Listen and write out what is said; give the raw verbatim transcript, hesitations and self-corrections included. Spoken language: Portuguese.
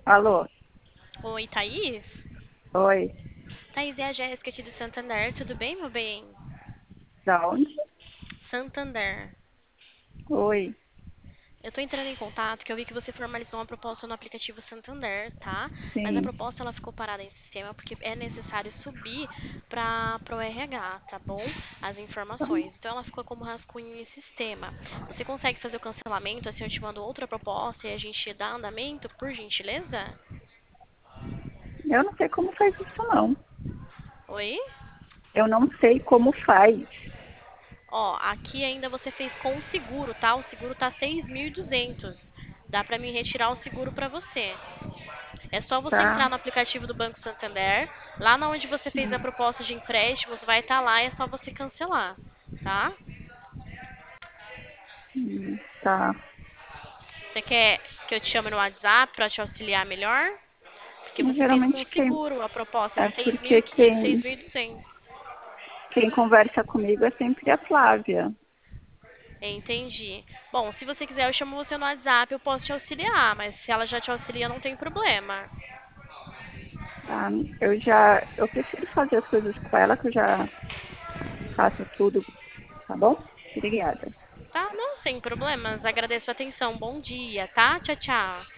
Alô? Oi, Thaís? Oi? Thaís, é a Jéssica aqui do Santander, tudo bem, meu bem? Da onde? Santander. Oi? Eu tô entrando em contato que eu vi que você formalizou uma proposta no aplicativo Santander, tá? Mas a Sim. proposta ela ficou parada em sistema porque é necessário subir para pro R H, tá bom? As Tá. informações. Então ela ficou como rascunho em sistema. Você consegue fazer o cancelamento, assim eu te mando outra proposta e a gente dá andamento, por gentileza? Eu não sei como faz isso, não. Oi? Eu não sei como faz. Ó, aqui ainda você fez com o seguro, tá? O seguro tá seis mil e duzentos. Dá pra mim retirar o seguro pra você. É só você entrar Tá? no aplicativo do Banco Santander, lá na onde você fez a proposta de empréstimos, vai estar lá, é só você cancelar, tá? Hum, tá. Você quer que eu te chame no WhatsApp pra te auxiliar melhor? Porque Mas você fez com o geralmente quem. seguro a proposta É de seis mil e porque quinhentos, quem, seis mil e duzentos. quem conversa comigo é sempre a Flávia. Entendi. Bom, se você quiser, eu chamo você no WhatsApp, eu posso te auxiliar, mas se ela já te auxilia, não tem problema. Tá? Eu já. Eu prefiro fazer as coisas com ela, que eu já faço tudo, tá bom? Obrigada. Tá? Não, sem problemas. Agradeço a atenção. Bom dia, tá? Tchau, tchau.